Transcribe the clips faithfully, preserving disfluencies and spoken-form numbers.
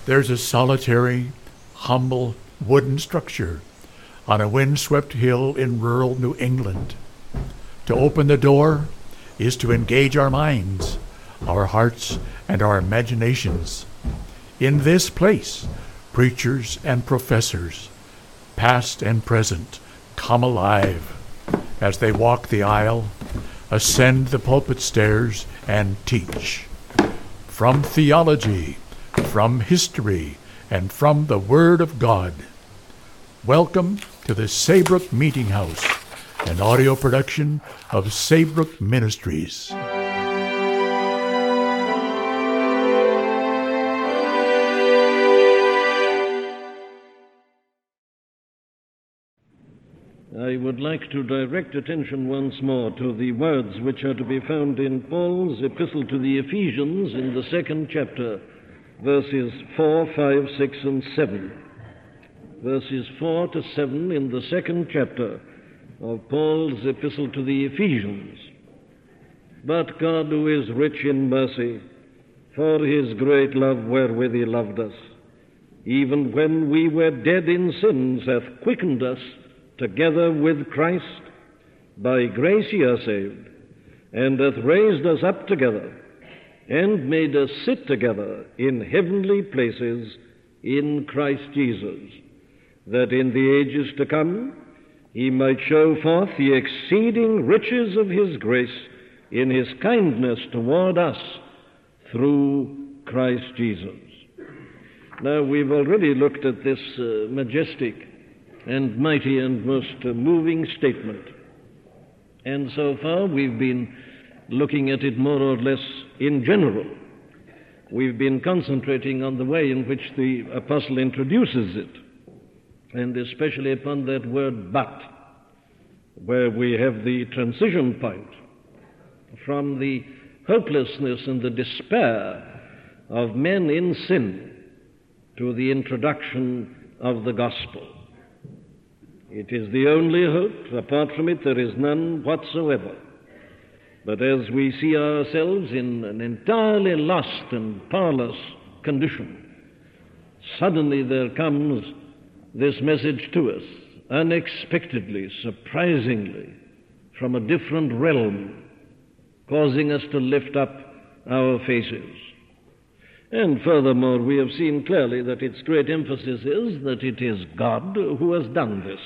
There's a solitary, humble wooden structure on a windswept hill in rural New England. To open the door is to engage our minds, our hearts, and our imaginations. In this place, preachers and professors, past and present, come alive as they walk the aisle, ascend the pulpit stairs, and teach. From theology, from history, and from the Word of God. Welcome to the Saybrook Meeting House, an audio production of Saybrook Ministries. I would like to direct attention once more to the words which are to be found in Paul's epistle to the Ephesians in the second chapter, verses four, five, six, and seven. Verses four to seven in the second chapter of Paul's epistle to the Ephesians. But God, who is rich in mercy, for his great love wherewith he loved us, even when we were dead in sins, hath quickened us together with Christ. By grace ye are saved, and hath raised us up together, and made us sit together in heavenly places in Christ Jesus, that in the ages to come he might show forth the exceeding riches of his grace in his kindness toward us through Christ Jesus. Now, we've already looked at this uh, majestic and mighty and most uh, moving statement. And so far we've been looking at it more or less in general. We've been concentrating on the way in which the apostle introduces it, and especially upon that word but, where we have the transition point from the hopelessness and the despair of men in sin to the introduction of the gospel. It is the only hope. Apart from it, there is none whatsoever. But as we see ourselves in an entirely lost and powerless condition, suddenly there comes this message to us, unexpectedly, surprisingly, from a different realm, causing us to lift up our faces. And furthermore, we have seen clearly that its great emphasis is that it is God who has done this.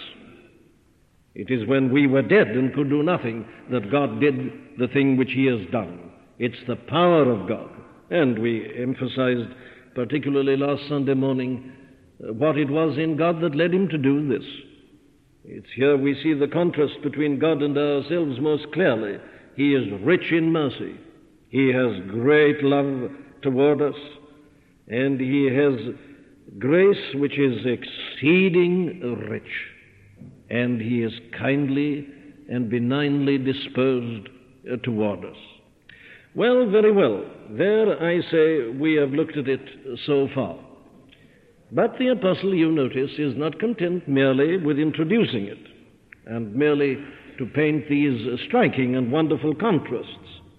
It is when we were dead and could do nothing that God did the thing which he has done. It's the power of God. And we emphasized, particularly last Sunday morning, what it was in God that led him to do this. It's here we see the contrast between God and ourselves most clearly. He is rich in mercy. He has great love toward us, and he has grace which is exceeding rich, and he is kindly and benignly disposed uh, toward us. Well, very well. There, I say, we have looked at it so far. But the apostle, you notice, is not content merely with introducing it and merely to paint these uh, striking and wonderful contrasts.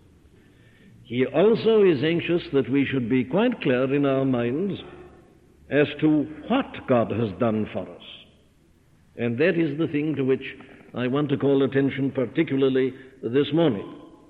He also is anxious that we should be quite clear in our minds as to what God has done for us. And that is the thing to which I want to call attention particularly this morning.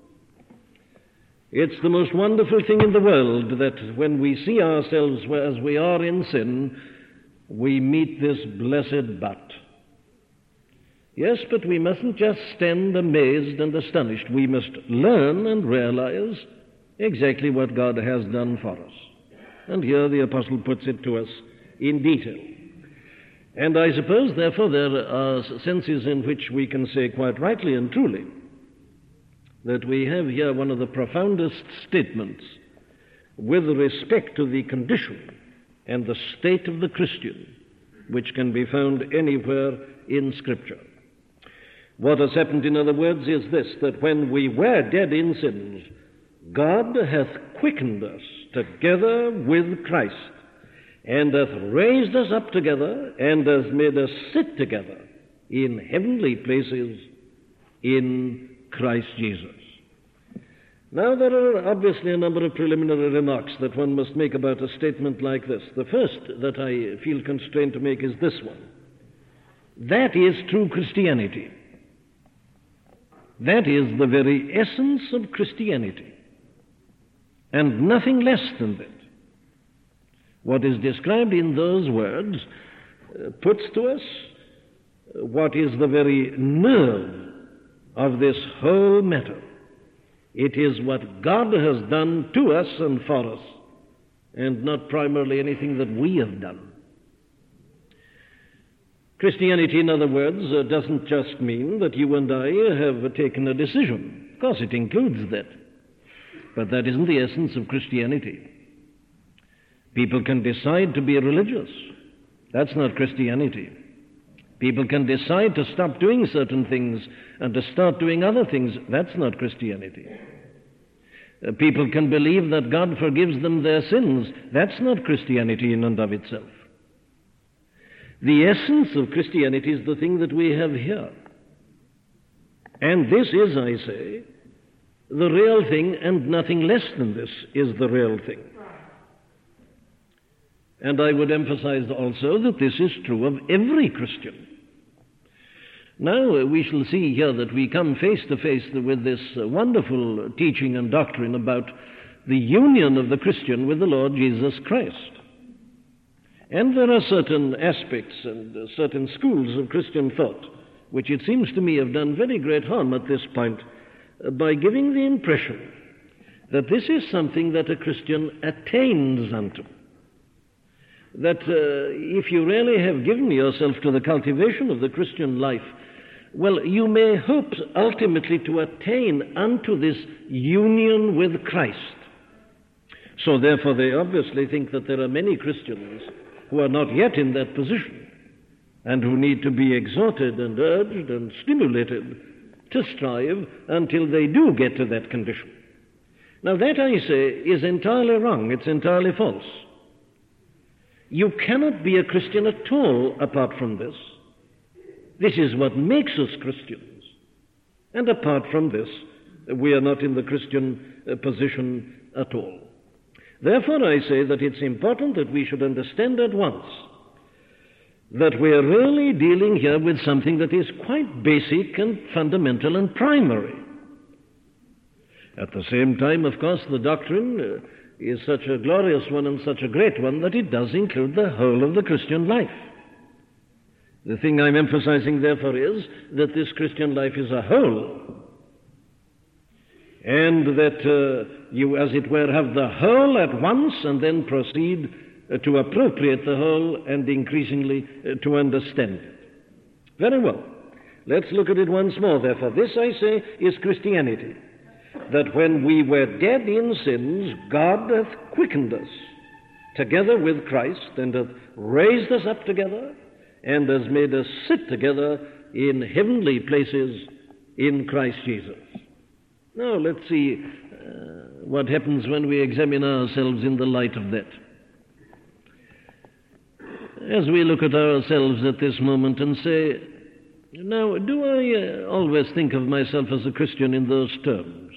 It's the most wonderful thing in the world that when we see ourselves as we are in sin, we meet this blessed but. Yes, but we mustn't just stand amazed and astonished. We must learn and realize exactly what God has done for us. And here the apostle puts it to us in detail. And I suppose, therefore, there are senses in which we can say quite rightly and truly that we have here one of the profoundest statements with respect to the condition and the state of the Christian which can be found anywhere in Scripture. What has happened, in other words, is this, that when we were dead in sins, God hath quickened us together with Christ, and hath raised us up together, and hath made us sit together in heavenly places in Christ Jesus. Now, there are obviously a number of preliminary remarks that one must make about a statement like this. The first that I feel constrained to make is this one. That is true Christianity. That is the very essence of Christianity, and nothing less than that. What is described in those words uh, puts to us what is the very nerve of this whole matter. It is what God has done to us and for us, and not primarily anything that we have done. Christianity, in other words, uh, doesn't just mean that you and I have taken a decision. Of course, it includes that. But that isn't the essence of Christianity. People can decide to be religious. That's not Christianity. People can decide to stop doing certain things and to start doing other things. That's not Christianity. Uh, people can believe that God forgives them their sins. That's not Christianity in and of itself. The essence of Christianity is the thing that we have here. And this is, I say, the real thing, and nothing less than this is the real thing. And I would emphasize also that this is true of every Christian. Now, uh, we shall see here that we come face to face with this uh, wonderful teaching and doctrine about the union of the Christian with the Lord Jesus Christ. And there are certain aspects and uh, certain schools of Christian thought which it seems to me have done very great harm at this point uh, by giving the impression that this is something that a Christian attains unto. That uh, if you really have given yourself to the cultivation of the Christian life, well, you may hope ultimately to attain unto this union with Christ. So therefore they obviously think that there are many Christians who are not yet in that position and who need to be exhorted and urged and stimulated to strive until they do get to that condition. Now that, I say, is entirely wrong. It's entirely false. You cannot be a Christian at all apart from this. This is what makes us Christians. And apart from this, we are not in the Christian uh, position at all. Therefore, I say that it's important that we should understand at once that we are really dealing here with something that is quite basic and fundamental and primary. At the same time, of course, the doctrine uh, is such a glorious one and such a great one that it does include the whole of the Christian life. The thing I'm emphasizing, therefore, is that this Christian life is a whole, and that uh, you, as it were, have the whole at once and then proceed uh, to appropriate the whole and increasingly uh, to understand it. Very well. Let's look at it once more, therefore. This, I say, is Christianity. That when we were dead in sins, God hath quickened us together with Christ, and hath raised us up together, and has made us sit together in heavenly places in Christ Jesus. Now let's see uh, what happens when we examine ourselves in the light of that. As we look at ourselves at this moment and say, now, do I uh, always think of myself as a Christian in those terms?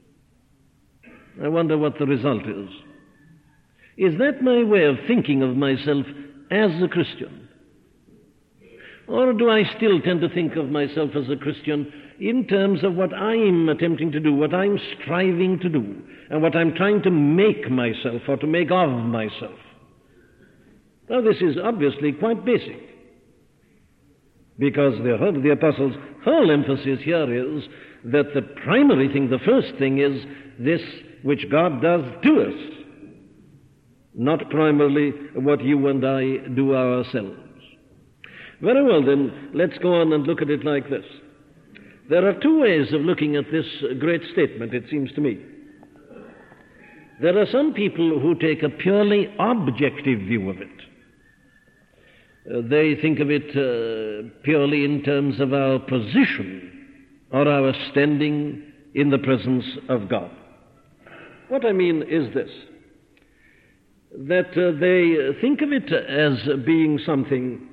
I wonder what the result is. Is that my way of thinking of myself as a Christian? Or do I still tend to think of myself as a Christian in terms of what I'm attempting to do, what I'm striving to do, and what I'm trying to make myself or to make of myself? Now, this is obviously quite basic, because the, the Apostle's whole emphasis here is that the primary thing, the first thing, is this which God does to us, not primarily what you and I do ourselves. Very well, then, let's go on and look at it like this. There are two ways of looking at this great statement, it seems to me. There are some people who take a purely objective view of it. Uh, they think of it uh, purely in terms of our position or our standing in the presence of God. What I mean is this, that uh, they think of it as being something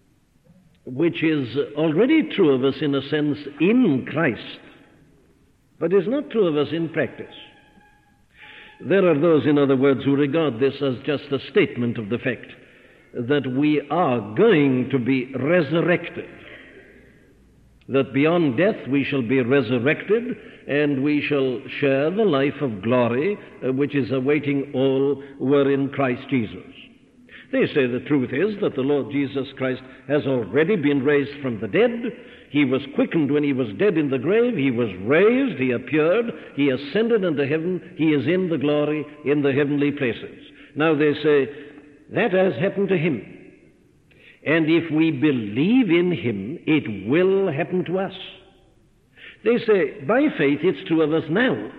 which is already true of us in a sense in Christ, but is not true of us in practice. There are those, in other words, who regard this as just a statement of the fact that we are going to be resurrected, that beyond death we shall be resurrected and we shall share the life of glory uh, which is awaiting all who are in Christ Jesus. They say the truth is that the Lord Jesus Christ has already been raised from the dead. He was quickened when he was dead in the grave. He was raised, he appeared, he ascended into heaven, he is in the glory in the heavenly places. Now they say, that has happened to him. And if we believe in him, it will happen to us. They say, by faith it's true of us now.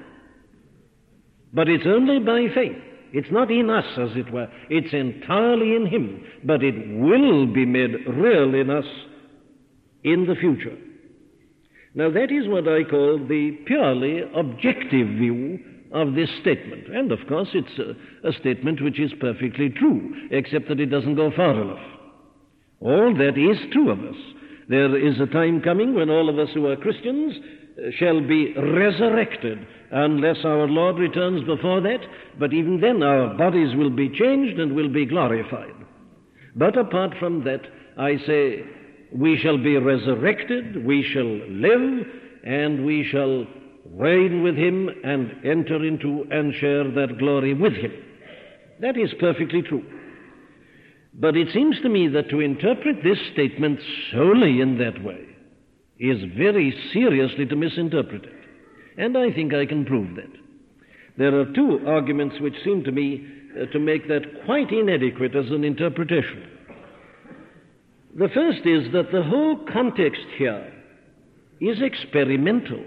But it's only by faith. It's not in us, as it were. It's entirely in him. But it will be made real in us in the future. Now that is what I call the purely objective view of this statement. And of course it's a, a statement which is perfectly true, except that it doesn't go far enough. All that is true of us. There is a time coming when all of us who are Christians uh, shall be resurrected, unless our Lord returns before that, but even then our bodies will be changed and will be glorified. But apart from that, I say, we shall be resurrected, we shall live, and we shall reign with him and enter into and share that glory with him. That is perfectly true. But it seems to me that to interpret this statement solely in that way is very seriously to misinterpret it. And I think I can prove that. There are two arguments which seem to me uh, to make that quite inadequate as an interpretation. The first is that the whole context here is experimental.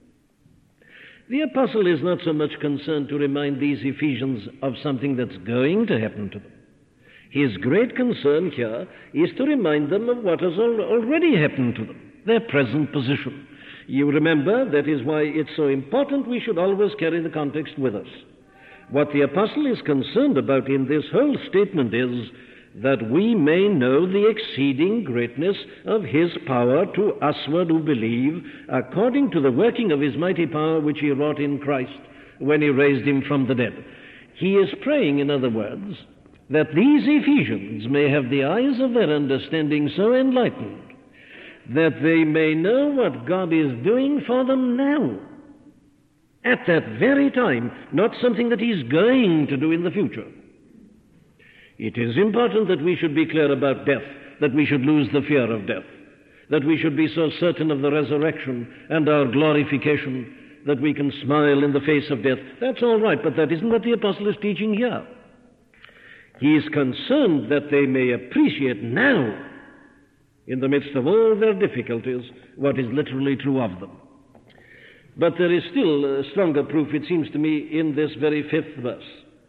The apostle is not so much concerned to remind these Ephesians of something that's going to happen to them. His great concern here is to remind them of what has al- already happened to them, their present position. You remember, that is why it's so important we should always carry the context with us. What the apostle is concerned about in this whole statement is that we may know the exceeding greatness of his power to usward who believe, according to the working of his mighty power which he wrought in Christ when he raised him from the dead. He is praying, in other words, that these Ephesians may have the eyes of their understanding so enlightened that they may know what God is doing for them now, at that very time, not something that he's going to do in the future. It is important that we should be clear about death, that we should lose the fear of death, that we should be so certain of the resurrection and our glorification that we can smile in the face of death. That's all right, but that isn't what the apostle is teaching here. He is concerned that they may appreciate now, in the midst of all their difficulties, what is literally true of them. But there is still a stronger proof, it seems to me, in this very fifth verse.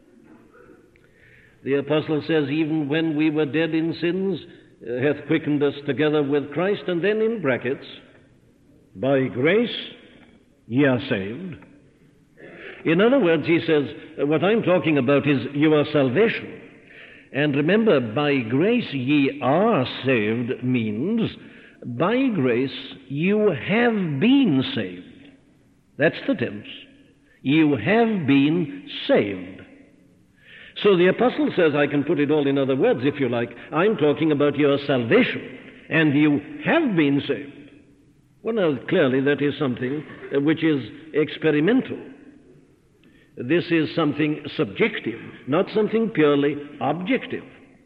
The apostle says, even when we were dead in sins, uh, hath quickened us together with Christ, and then in brackets, by grace ye are saved. In other words, he says, what I'm talking about is your salvation. And remember, by grace ye are saved means, by grace you have been saved. That's the tense. You have been saved. So the apostle says, I can put it all in other words if you like, I'm talking about your salvation, and you have been saved. Well, now, clearly that is something which is experimental. This is something subjective, not something purely objective.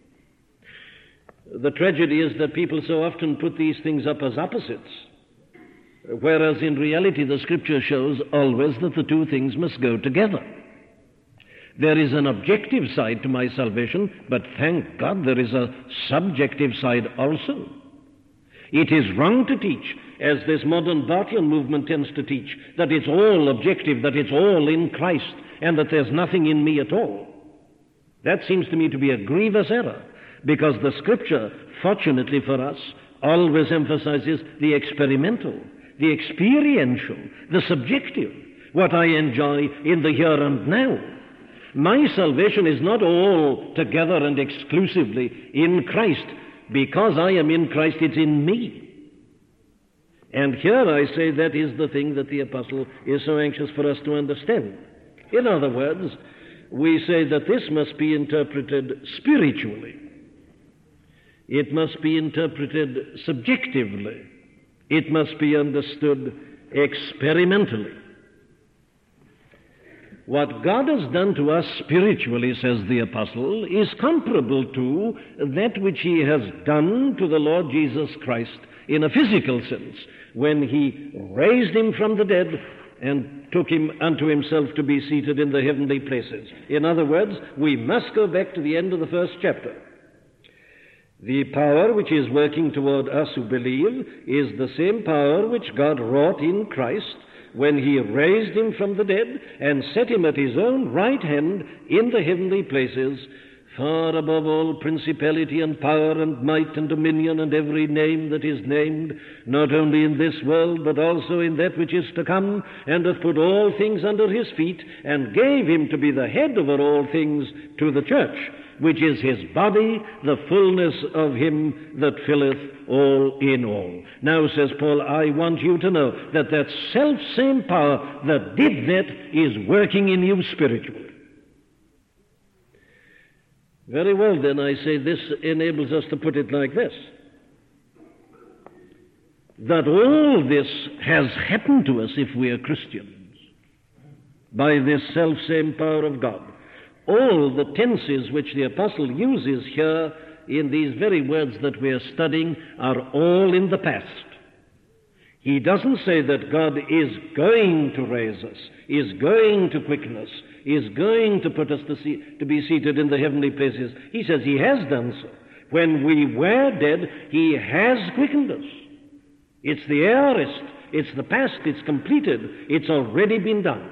The tragedy is that people so often put these things up as opposites, whereas in reality the Scripture shows always that the two things must go together. There is an objective side to my salvation, but thank God there is a subjective side also. It is wrong to teach, as this modern Barthian movement tends to teach, that it's all objective, that it's all in Christ, and that there's nothing in me at all. That seems to me to be a grievous error, because the Scripture, fortunately for us, always emphasizes the experimental, the experiential, the subjective, what I enjoy in the here and now. My salvation is not all together and exclusively in Christ. Because I am in Christ, it's in me. And here I say that is the thing that the apostle is so anxious for us to understand. In other words, we say that this must be interpreted spiritually. It must be interpreted subjectively. It must be understood experimentally. What God has done to us spiritually, says the apostle, is comparable to that which he has done to the Lord Jesus Christ in a physical sense, when he raised him from the dead and took him unto himself to be seated in the heavenly places. In other words, we must go back to the end of the first chapter. The power which is working toward us who believe is the same power which God wrought in Christ when he raised him from the dead and set him at his own right hand in the heavenly places, far above all principality and power and might and dominion and every name that is named, not only in this world but also in that which is to come, and hath put all things under his feet, and gave him to be the head over all things to the church, which is his body, the fullness of him that filleth all in all. Now, says Paul, I want you to know that that self-same power that did that is working in you spiritually. Very well, then, I say this enables us to put it like this: that all this has happened to us if we are Christians by this self-same power of God. All the tenses which the apostle uses here in these very words that we are studying are all in the past. He doesn't say that God is going to raise us, is going to quicken us, is going to put us to, see, to be seated in the heavenly places. He says he has done so. When we were dead, he has quickened us. It's the aorist, it's the past, it's completed, it's already been done.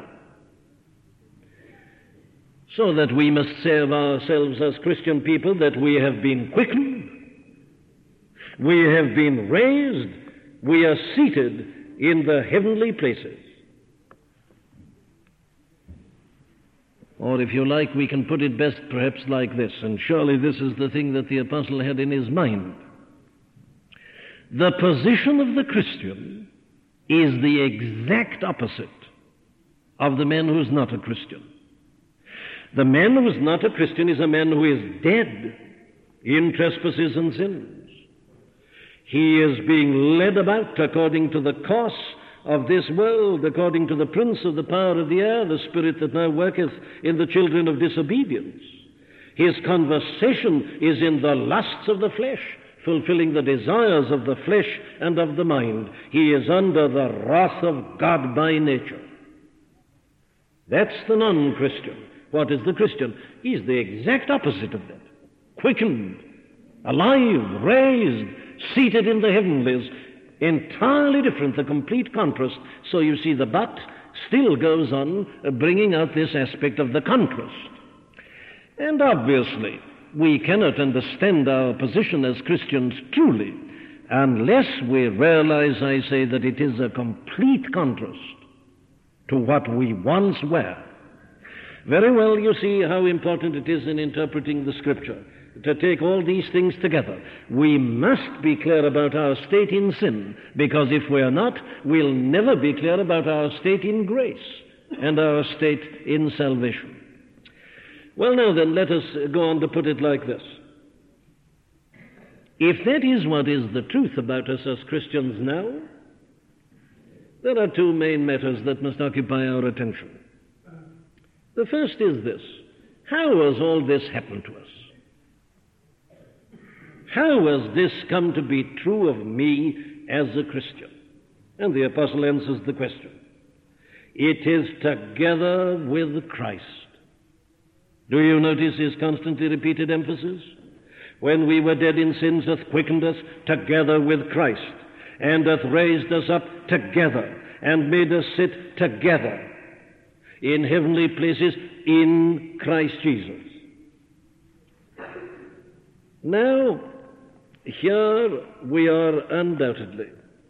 So that we must say of ourselves as Christian people that we have been quickened, we have been raised, we are seated in the heavenly places. Or if you like, we can put it best perhaps like this, and surely this is the thing that the apostle had in his mind. The position of the Christian is the exact opposite of the man who is not a Christian. The man who is not a Christian is a man who is dead in trespasses and sins. He is being led about according to the course of this world, according to the prince of the power of the air, the spirit that now worketh in the children of disobedience. His conversation is in the lusts of the flesh, fulfilling the desires of the flesh and of the mind. He is under the wrath of God by nature. That's the non-Christian. What is the Christian? He's the exact opposite of that. Quickened, alive, raised, seated in the heavenlies, entirely different, the complete contrast. So you see, the but still goes on uh, bringing out this aspect of the contrast. And obviously, we cannot understand our position as Christians truly unless we realize, I say, that it is a complete contrast to what we once were. Very well, you see how important it is in interpreting the Scripture to take all these things together. We must be clear about our state in sin, because if we are not, we'll never be clear about our state in grace and our state in salvation. Well, now then, let us go on to put it like this. If that is what is the truth about us as Christians now, there are two main matters that must occupy our attention. The first is this: how has all this happened to us? How has this come to be true of me as a Christian? And the apostle answers the question. It is together with Christ. Do you notice his constantly repeated emphasis? When we were dead in sins, hath quickened us together with Christ, and hath raised us up together, and made us sit together in heavenly places in Christ Jesus. Now, here we are undoubtedly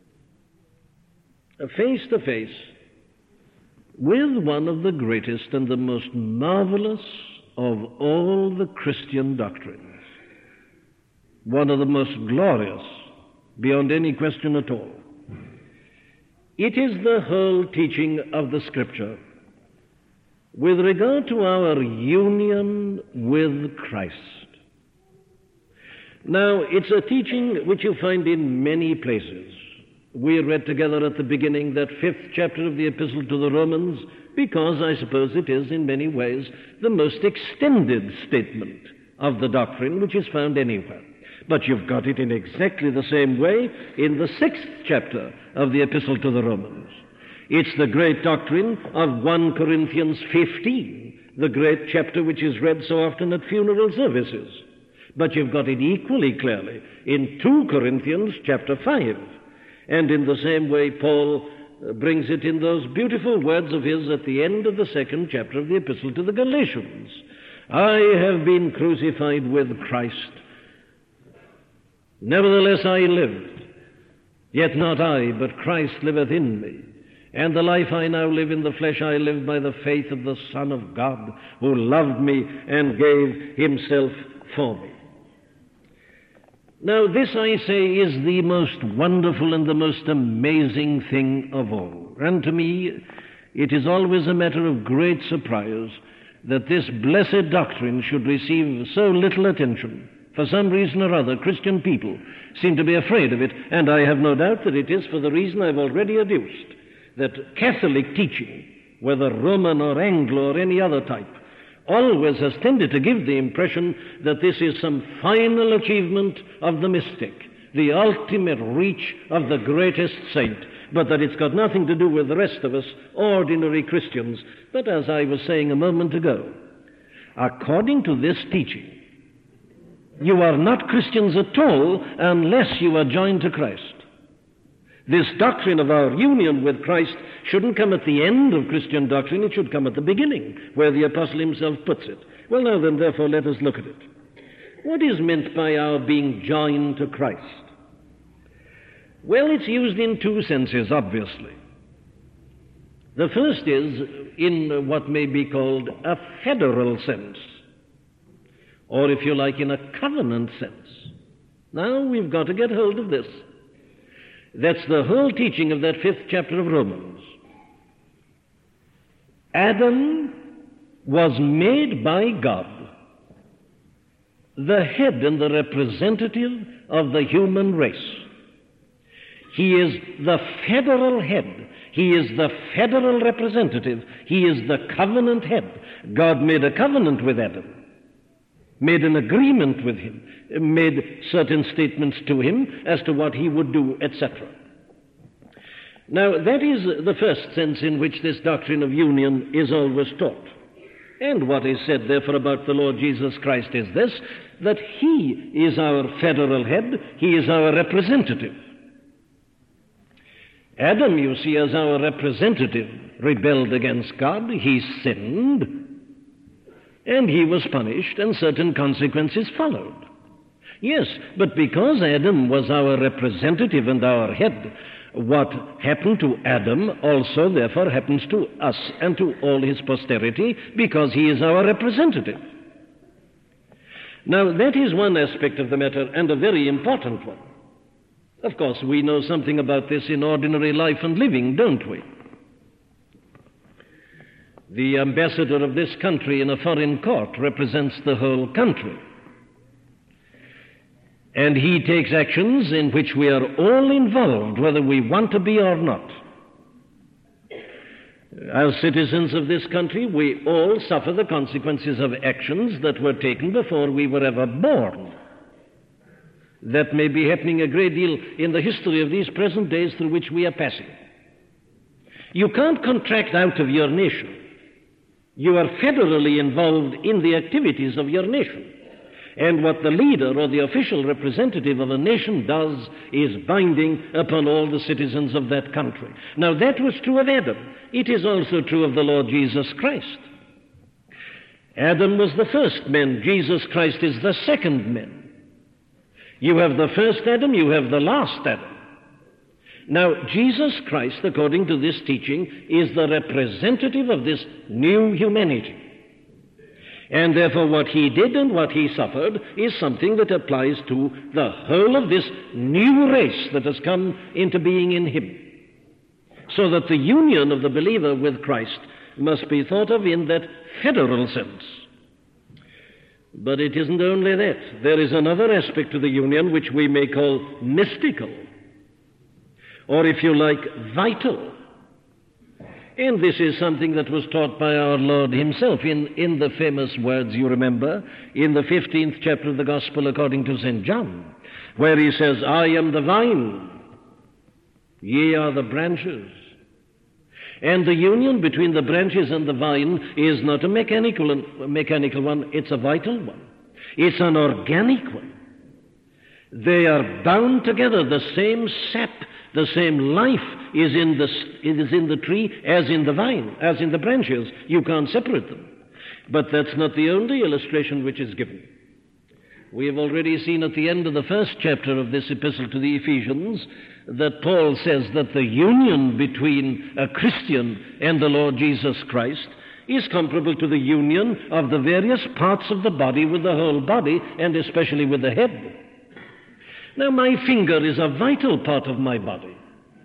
face to face with one of the greatest and the most marvelous of all the Christian doctrines, one of the most glorious beyond any question at all. It is the whole teaching of the Scripture with regard to our union with Christ. Now, it's a teaching which you find in many places. We read together at the beginning that fifth chapter of the Epistle to the Romans, because I suppose it is in many ways the most extended statement of the doctrine which is found anywhere. But you've got it in exactly the same way in the sixth chapter of the Epistle to the Romans. It's the great doctrine of First Corinthians fifteen, the great chapter which is read so often at funeral services. But you've got it equally clearly in Second Corinthians chapter five. And in the same way, Paul brings it in those beautiful words of his at the end of the second chapter of the Epistle to the Galatians. I have been crucified with Christ. Nevertheless I live, yet not I, but Christ liveth in me. And the life I now live in the flesh I live by the faith of the Son of God, who loved me and gave himself for me. Now this, I say, is the most wonderful and the most amazing thing of all. And to me, it is always a matter of great surprise that this blessed doctrine should receive so little attention. For some reason or other, Christian people seem to be afraid of it, and I have no doubt that it is for the reason I've already adduced, that Catholic teaching, whether Roman or Anglo or any other type, always has tended to give the impression that this is some final achievement of the mystic, the ultimate reach of the greatest saint, but that it's got nothing to do with the rest of us, ordinary Christians. But as I was saying a moment ago, according to this teaching, you are not Christians at all unless you are joined to Christ. This doctrine of our union with Christ shouldn't come at the end of Christian doctrine, it should come at the beginning, where the apostle himself puts it. Well, now then, therefore, let us look at it. What is meant by our being joined to Christ? Well, it's used in two senses, obviously. The first is in what may be called a federal sense, or if you like, in a covenant sense. Now, we've got to get hold of this. That's the whole teaching of that fifth chapter of Romans. Adam was made by God the head and the representative of the human race. He is the federal head. He is the federal representative. He is the covenant head. God made a covenant with Adam, made an agreement with him, made certain statements to him as to what he would do, et cetera. Now, that is the first sense in which this doctrine of union is always taught. And what is said, therefore, about the Lord Jesus Christ is this, that he is our federal head, he is our representative. Adam, you see, as our representative, rebelled against God, he sinned, and he was punished, and certain consequences followed. Yes, but because Adam was our representative and our head, what happened to Adam also, therefore, happens to us and to all his posterity, because he is our representative. Now, that is one aspect of the matter, and a very important one. Of course, we know something about this in ordinary life and living, don't we? The ambassador of this country in a foreign court represents the whole country. And he takes actions in which we are all involved, whether we want to be or not. As citizens of this country, we all suffer the consequences of actions that were taken before we were ever born. That may be happening a great deal in the history of these present days through which we are passing. You can't contract out of your nation. You are federally involved in the activities of your nation. And what the leader or the official representative of a nation does is binding upon all the citizens of that country. Now, that was true of Adam. It is also true of the Lord Jesus Christ. Adam was the first man. Jesus Christ is the second man. You have the first Adam, you have the last Adam. Now, Jesus Christ, according to this teaching, is the representative of this new humanity. And therefore what he did and what he suffered is something that applies to the whole of this new race that has come into being in him. So that the union of the believer with Christ must be thought of in that federal sense. But it isn't only that. There is another aspect to the union which we may call mystical, or if you like, vital. And this is something that was taught by our Lord himself in, in the famous words, you remember, in the fifteenth chapter of the Gospel according to Saint John, where he says, I am the vine, ye are the branches. And the union between the branches and the vine is not a mechanical, a mechanical one, it's a vital one. It's an organic one. They are bound together. The same sap, the same life is in the, is in the tree as in the vine, as in the branches. You can't separate them. But that's not the only illustration which is given. We have already seen at the end of the first chapter of this epistle to the Ephesians that Paul says that the union between a Christian and the Lord Jesus Christ is comparable to the union of the various parts of the body with the whole body, and especially with the head. Now, my finger is a vital part of my body.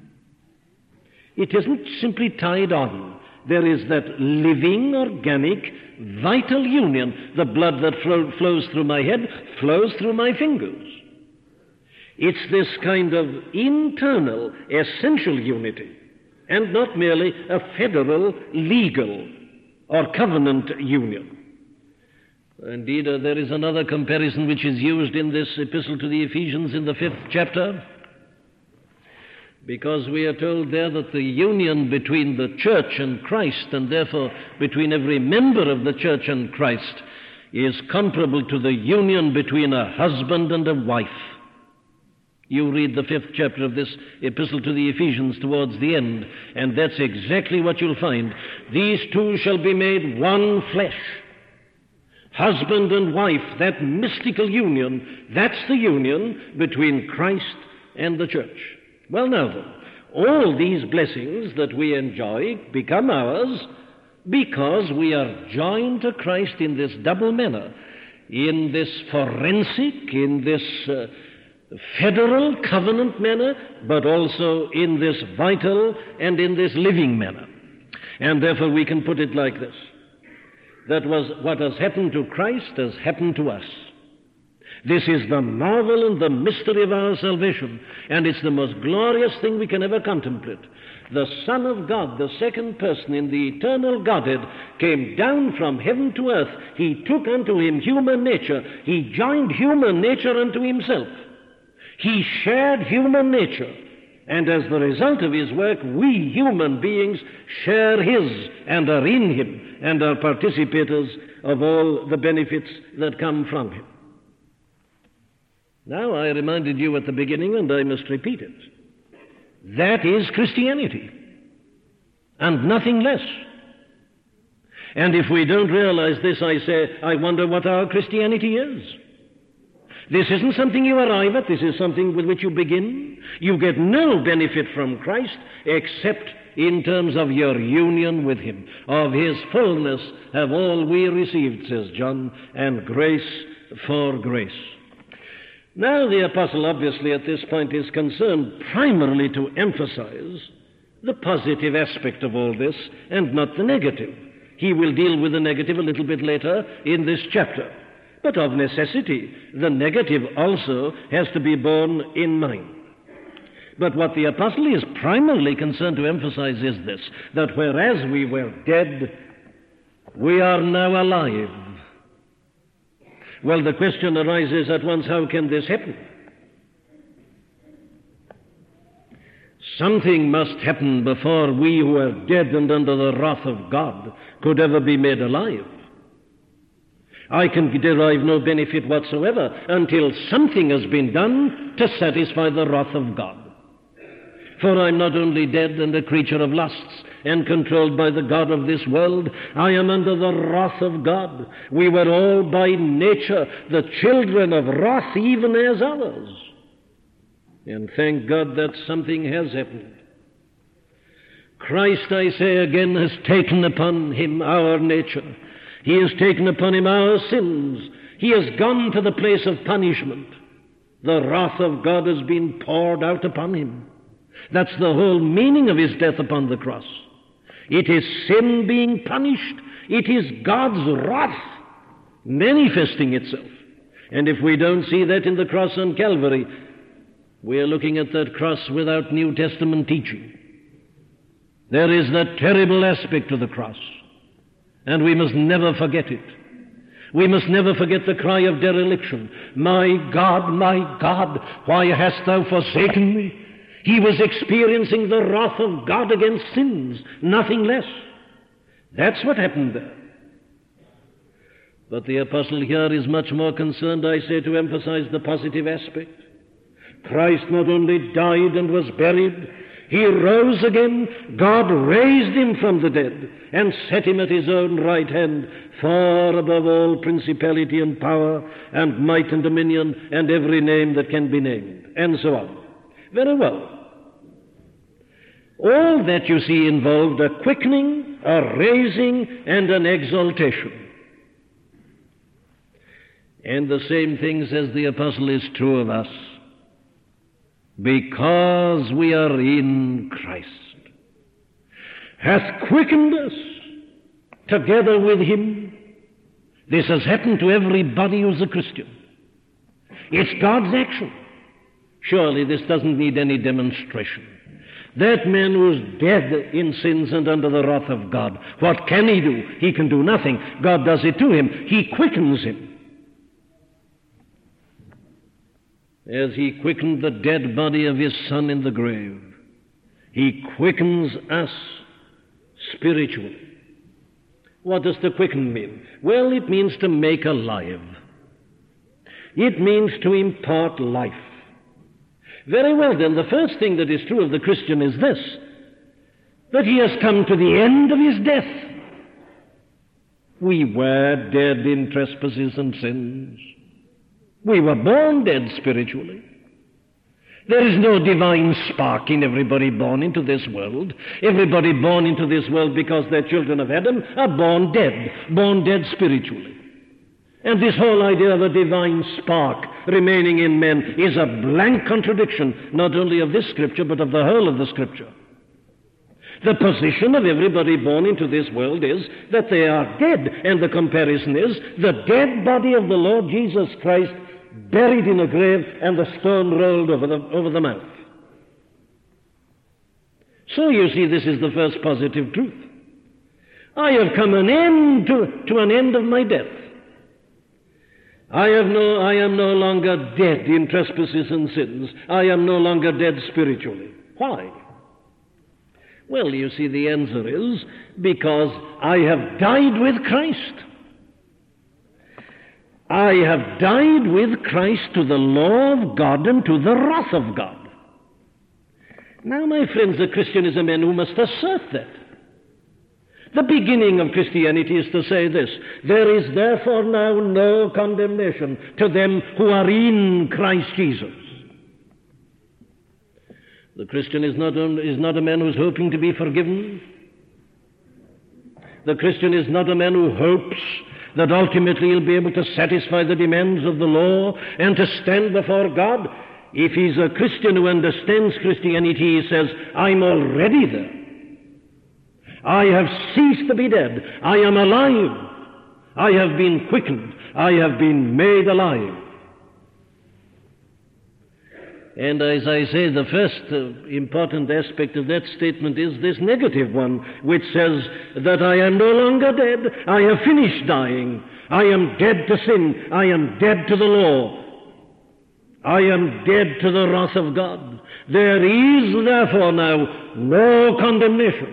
It isn't simply tied on. There is that living, organic, vital union. The blood that flo- flows through my head flows through my fingers. It's this kind of internal, essential unity, and not merely a federal, legal, or covenant union. Indeed, uh, there is another comparison which is used in this epistle to the Ephesians in the fifth chapter, because we are told there that the union between the church and Christ, and therefore between every member of the church and Christ, is comparable to the union between a husband and a wife. You read the fifth chapter of this epistle to the Ephesians towards the end, and that's exactly what you'll find. These two shall be made one flesh. Husband and wife, that mystical union, that's the union between Christ and the church. Well, now then, all these blessings that we enjoy become ours because we are joined to Christ in this double manner, in this forensic, in this uh, federal covenant manner, but also in this vital and in this living manner. And therefore we can put it like this. That was what has happened to Christ has happened to us. This is the marvel and the mystery of our salvation, and it's the most glorious thing we can ever contemplate. The Son of God, the second person in the eternal Godhead, came down from heaven to earth. He took unto him human nature. He joined human nature unto himself. He shared human nature, and as the result of his work, we human beings share his and are in him and are participators of all the benefits that come from him. Now, I reminded you at the beginning, and I must repeat it. That is Christianity, and nothing less. And if we don't realize this, I say, I wonder what our Christianity is. This isn't something you arrive at. This is something with which you begin. You get no benefit from Christ except in terms of your union with him. Of his fullness have all we received, says John, and grace for grace. Now, the apostle obviously at this point is concerned primarily to emphasize the positive aspect of all this and not the negative. He will deal with the negative a little bit later in this chapter. But of necessity, the negative also has to be borne in mind. But what the apostle is primarily concerned to emphasize is this, that whereas we were dead, we are now alive. Well, the question arises at once, how can this happen? Something must happen before we who are dead and under the wrath of God could ever be made alive. I can derive no benefit whatsoever until something has been done to satisfy the wrath of God. For I'm not only dead and a creature of lusts and controlled by the God of this world, I am under the wrath of God. We were all by nature the children of wrath, even as others. And thank God that something has happened. Christ, I say again, has taken upon him our nature. He has taken upon him our sins. He has gone to the place of punishment. The wrath of God has been poured out upon him. That's the whole meaning of his death upon the cross. It is sin being punished. It is God's wrath manifesting itself. And if we don't see that in the cross on Calvary, we are looking at that cross without New Testament teaching. There is that terrible aspect of the cross, and we must never forget it. We must never forget the cry of dereliction. My God, my God, why hast thou forsaken me? He was experiencing the wrath of God against sins, nothing less. That's what happened there. But the apostle here is much more concerned, I say, to emphasize the positive aspect. Christ not only died and was buried, he rose again. God raised him from the dead and set him at his own right hand, far above all principality and power and might and dominion and every name that can be named, and so on. Very well. All that you see involved a quickening, a raising, and an exaltation. And the same thing, says the apostle, is true of us. Because we are in Christ, hath quickened us together with him. This has happened to everybody who's a Christian. It's God's action. Surely this doesn't need any demonstration. That man who's dead in sins and under the wrath of God, what can he do? He can do nothing. God does it to him. He quickens him. As he quickened the dead body of his son in the grave, he quickens us spiritually. What does to quicken mean? Well, it means to make alive. It means to impart life. Very well, then, the first thing that is true of the Christian is this, that he has come to the end of his death. We were dead in trespasses and sins. We were born dead spiritually. There is no divine spark in everybody born into this world. Everybody born into this world because they're children of Adam are born dead, born dead spiritually. And this whole idea of a divine spark remaining in men is a blank contradiction, not only of this scripture, but of the whole of the scripture. The position of everybody born into this world is that they are dead, and the comparison is the dead body of the Lord Jesus Christ buried in a grave and the stone rolled over the, over the mouth. So you see, this is the first positive truth. I have come an end to, to an end of my death. I have no, I am no longer dead in trespasses and sins. I am no longer dead spiritually. Why? Well, you see, the answer is because I have died with Christ. I have died with Christ to the law of God and to the wrath of God. Now, my friends, a Christian is a man who must assert that. The beginning of Christianity is to say this: there is therefore now no condemnation to them who are in Christ Jesus. The Christian is not, only, is not a man who's hoping to be forgiven. The Christian is not a man who hopes that ultimately he'll be able to satisfy the demands of the law and to stand before God. If he's a Christian who understands Christianity, he says, I'm already there. I have ceased to be dead. I am alive. I have been quickened. I have been made alive. And as I say, the first uh, important aspect of that statement is this negative one, which says that I am no longer dead. I have finished dying. I am dead to sin. I am dead to the law. I am dead to the wrath of God. There is therefore now no condemnation.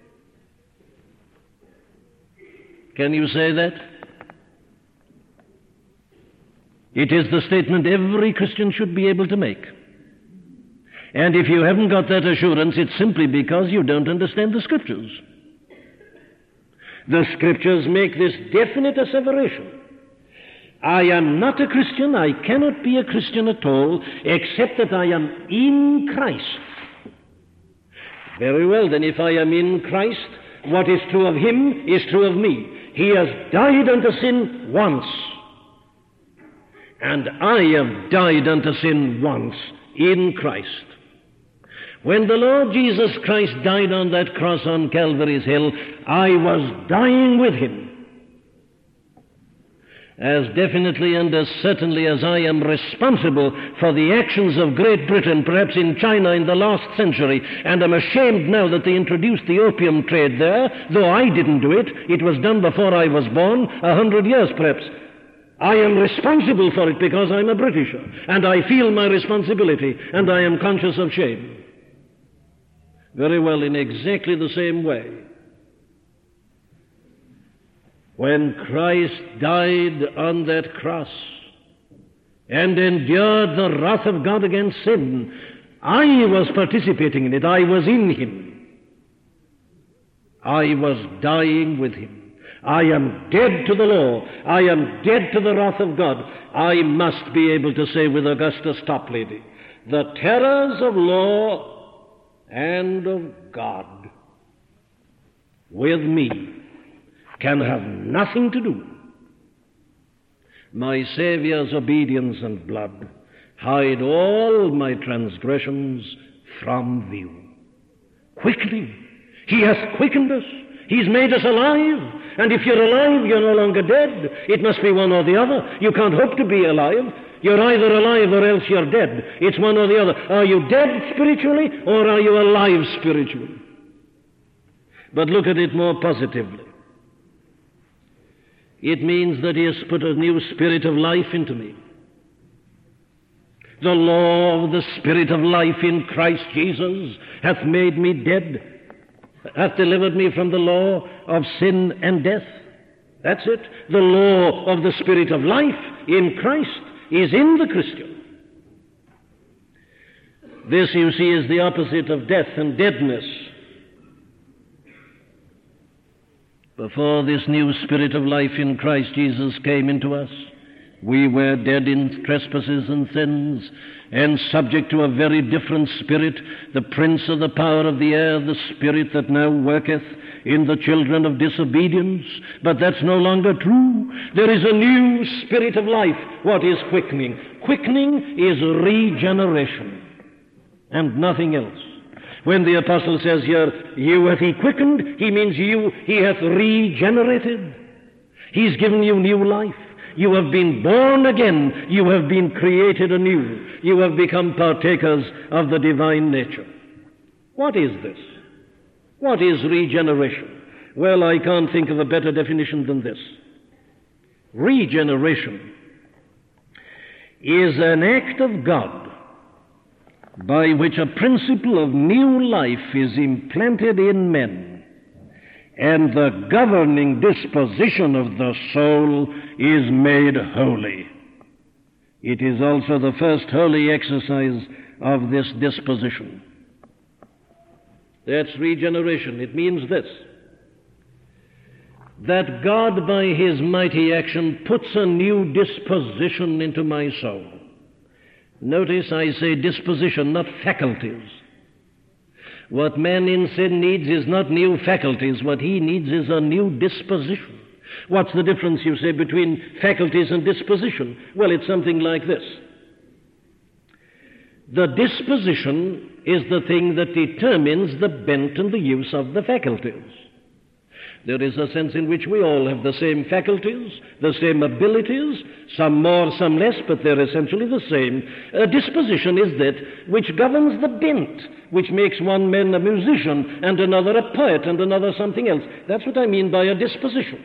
Can you say that? It is the statement every Christian should be able to make. And if you haven't got that assurance, it's simply because you don't understand the Scriptures. The Scriptures make this definite asseveration. I am not a Christian, I cannot be a Christian at all, except that I am in Christ. Very well, then, if I am in Christ, what is true of him is true of me. He has died unto sin once, and I have died unto sin once in Christ. When the Lord Jesus Christ died on that cross on Calvary's Hill, I was dying with him. As definitely and as certainly as I am responsible for the actions of Great Britain, perhaps in China in the last century, and am ashamed now that they introduced the opium trade there, though I didn't do it, it was done before I was born, a hundred years perhaps. I am responsible for it because I'm a Britisher, and I feel my responsibility, and I am conscious of shame. Very well, in exactly the same way, when Christ died on that cross and endured the wrath of God against sin, I was participating in it. I was in him. I was dying with him. I am dead to the law. I am dead to the wrath of God. I must be able to say with Augustus Toplady, the terrors of law and of God with me can have nothing to do. My Saviour's obedience and blood hide all my transgressions from view. Quickening. He has quickened us. He's made us alive. And if you're alive, you're no longer dead. It must be one or the other. You can't hope to be alive. You're either alive or else you're dead. It's one or the other. Are you dead spiritually or are you alive spiritually? But look at it more positively. It means that he has put a new spirit of life into me. The law of the spirit of life in Christ Jesus hath made me dead, hath delivered me from the law of sin and death. That's it. The law of the spirit of life in Christ is in the Christian. This, you see, is the opposite of death and deadness. Before this new spirit of life in Christ Jesus came into us, we were dead in trespasses and sins, and subject to a very different spirit, the prince of the power of the air, the spirit that now worketh in the children of disobedience. But that's no longer true. There is a new spirit of life. What is quickening? Quickening is regeneration, and nothing else. When the apostle says here, you hath he quickened, he means you, he hath regenerated. He's given you new life. You have been born again. You have been created anew. You have become partakers of the divine nature. What is this? What is regeneration? Well, I can't think of a better definition than this. Regeneration is an act of God by which a principle of new life is implanted in men, and the governing disposition of the soul is made holy. It is also the first holy exercise of this disposition. That's regeneration. It means this, that God by his mighty action puts a new disposition into my soul. Notice I say disposition, not faculties. What man in sin needs is not new faculties. What he needs is a new disposition. What's the difference, you say, between faculties and disposition? Well, it's something like this. The disposition is the thing that determines the bent and the use of the faculties. There is a sense in which we all have the same faculties, the same abilities, some more, some less, but they're essentially the same. A disposition is that which governs the bent, which makes one man a musician and another a poet and another something else. That's what I mean by a disposition.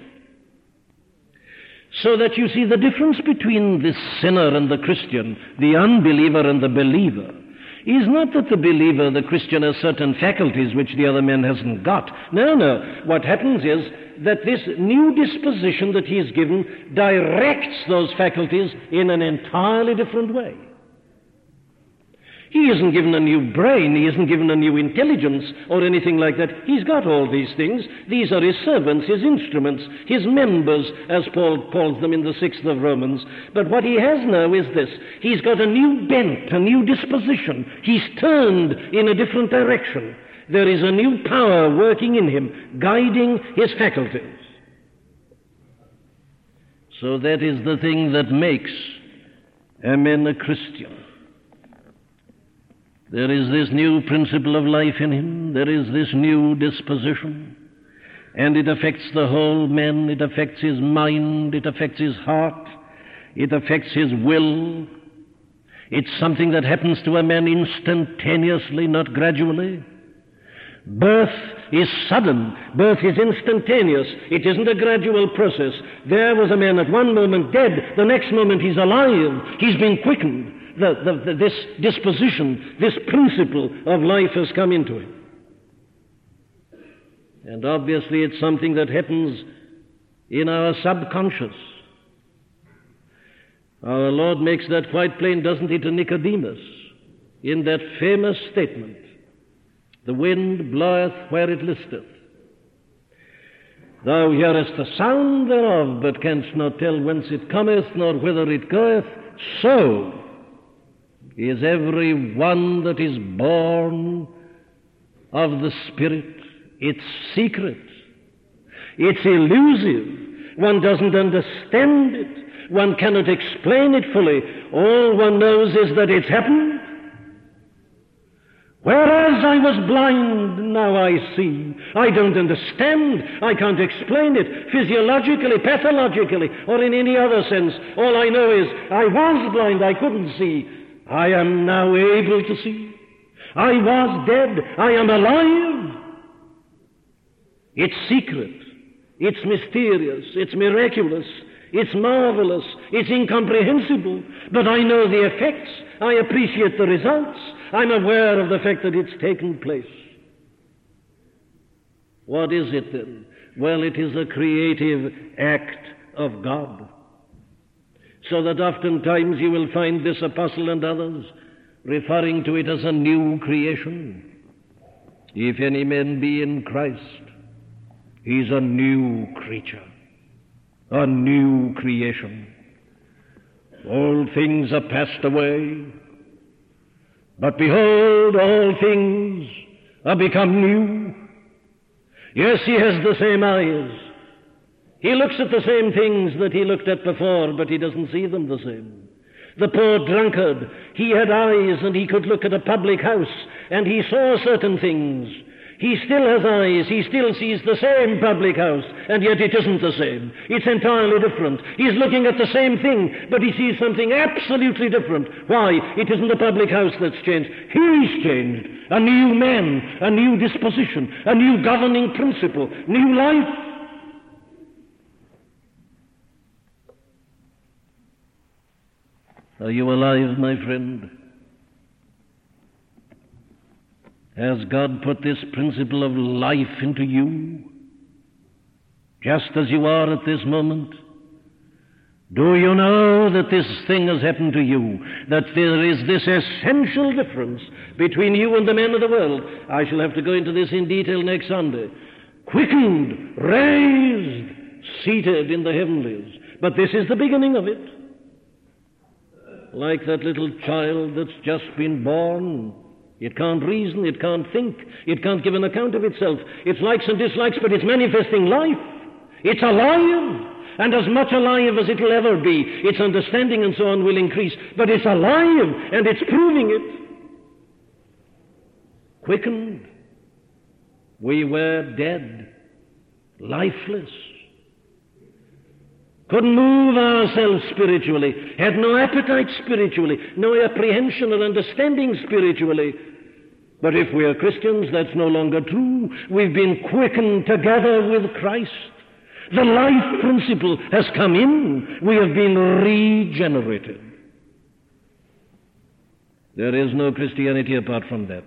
So that you see the difference between the sinner and the Christian, the unbeliever and the believer, is not that the believer, the Christian, has certain faculties which the other man hasn't got. No, no. What happens is that this new disposition that he is given directs those faculties in an entirely different way. He isn't given a new brain, he isn't given a new intelligence or anything like that. He's got all these things. These are his servants, his instruments, his members, as Paul calls them in the sixth of Romans. But what he has now is this. He's got a new bent, a new disposition. He's turned in a different direction. There is a new power working in him, guiding his faculties. So that is the thing that makes a man a Christian. There is this new principle of life in him. There is this new disposition. And it affects the whole man. It affects his mind. It affects his heart. It affects his will. It's something that happens to a man instantaneously, not gradually. Birth is sudden. Birth is instantaneous. It isn't a gradual process. There was a man at one moment dead. The next moment he's alive. He's been quickened. The, the, the, this disposition, this principle of life has come into him. And obviously it's something that happens in our subconscious. Our Lord makes that quite plain, doesn't he, to Nicodemus, in that famous statement, "The wind bloweth where it listeth. Thou hearest the sound thereof, but canst not tell whence it cometh, nor whither it goeth. So is every one that is born of the Spirit." It's secret. It's elusive. One doesn't understand it. One cannot explain it fully. All one knows is that it's happened. Whereas I was blind, now I see. I don't understand. I can't explain it physiologically, pathologically, or in any other sense. All I know is I was blind, I couldn't see. I am now able to see. I was dead, I am alive. It's secret. It's mysterious. It's miraculous. It's marvelous. It's incomprehensible. But I know the effects. I appreciate the results. I'm aware of the fact that it's taken place. What is it then? Well, it is a creative act of God. So that oftentimes you will find this apostle and others referring to it as a new creation. If any man be in Christ, he's a new creature, a new creation. All things are passed away, but behold, all things are become new. Yes, he has the same eyes. He looks at the same things that he looked at before, but he doesn't see them the same. The poor drunkard, he had eyes and he could look at a public house and he saw certain things. He still has eyes, he still sees the same public house, and yet it isn't the same. It's entirely different. He's looking at the same thing, but he sees something absolutely different. Why? It isn't the public house that's changed. He's changed. A new man, a new disposition, a new governing principle, new life. Are you alive, my friend? Has God put this principle of life into you, just as you are at this moment? Do you know that this thing has happened to you, that there is this essential difference between you and the men of the world? I shall have to go into this in detail next Sunday. Quickened, raised, seated in the heavenlies. But this is the beginning of it. Like that little child that's just been born. It can't reason, it can't think, it can't give an account of itself. Its likes and dislikes, but it's manifesting life. It's alive, and as much alive as it'll ever be. Its understanding and so on will increase, but it's alive, and it's proving it. Quickened. We were dead, lifeless. Couldn't move ourselves spiritually, had no appetite spiritually, no apprehension or understanding spiritually. But if we are Christians, that's no longer true. We've been quickened together with Christ. The life principle has come in. We have been regenerated. There is no Christianity apart from that.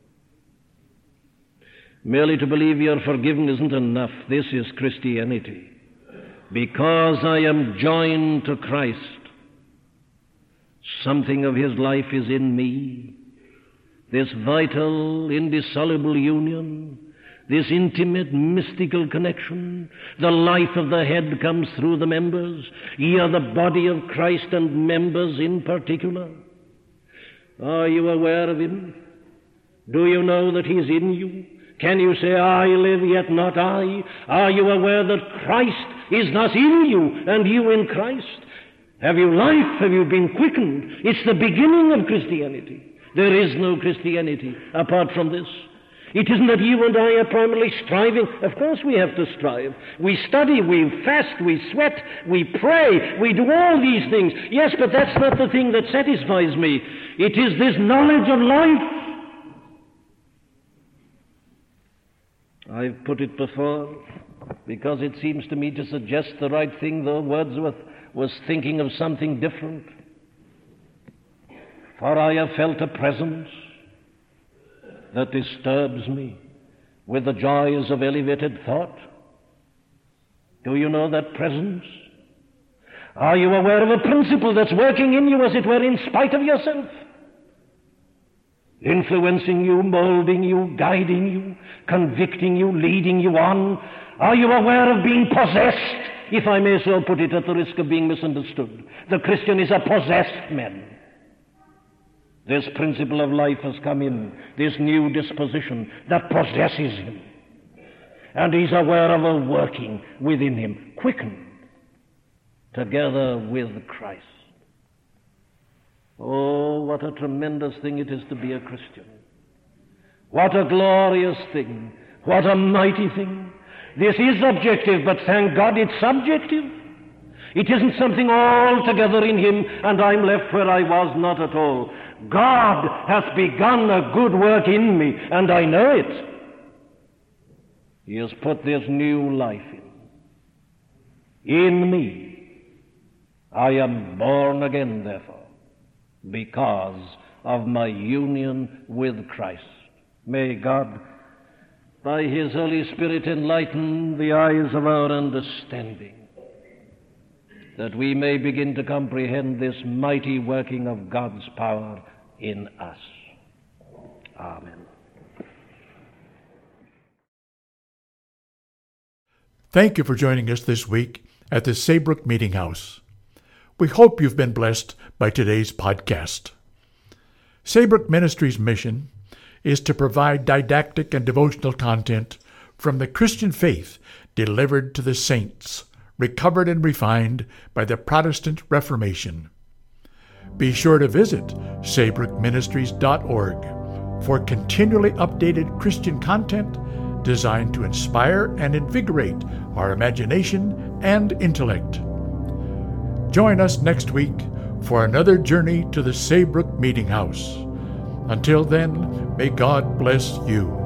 Merely to believe you're forgiven isn't enough. This is Christianity. Because I am joined to Christ, something of his life is in me. This vital, indissoluble union, this intimate, mystical connection, the life of the head comes through the members. Ye are the body of Christ and members in particular. Are you aware of him? Do you know that he's in you? Can you say, I live, yet not I? Are you aware that Christ is thus in you, and you in Christ? Have you life? Have you been quickened? It's the beginning of Christianity. There is no Christianity apart from this. It isn't that you and I are primarily striving. Of course we have to strive. We study, we fast, we sweat, we pray, we do all these things. Yes, but that's not the thing that satisfies me. It is this knowledge of life. I've put it before because it seems to me to suggest the right thing, though Wordsworth was thinking of something different. For I have felt a presence that disturbs me with the joys of elevated thought. Do you know that presence? Are you aware of a principle that's working in you, as it were, in spite of yourself? Influencing you, molding you, guiding you, convicting you, leading you on. Are you aware of being possessed, if I may so put it, at the risk of being misunderstood? The Christian is a possessed man. This principle of life has come in, this new disposition that possesses him. And he's aware of a working within him, quickened together with Christ. Oh, what a tremendous thing it is to be a Christian. What a glorious thing. What a mighty thing. This is objective, but thank God it's subjective. It isn't something altogether in him, and I'm left where I was, not at all. God hath begun a good work in me, and I know it. He has put this new life in. In me. I am born again, therefore, because of my union with Christ. May God, by His Holy Spirit, enlighten the eyes of our understanding, that we may begin to comprehend this mighty working of God's power in us. Amen. Thank you for joining us this week at the Saybrook Meeting House. We hope you've been blessed by today's podcast. Saybrook Ministries' mission is to provide didactic and devotional content from the Christian faith delivered to the saints, recovered and refined by the Protestant Reformation. Be sure to visit saybrook ministries dot org for continually updated Christian content designed to inspire and invigorate our imagination and intellect. Join us next week for another journey to the Saybrook Meeting House. Until then, may God bless you.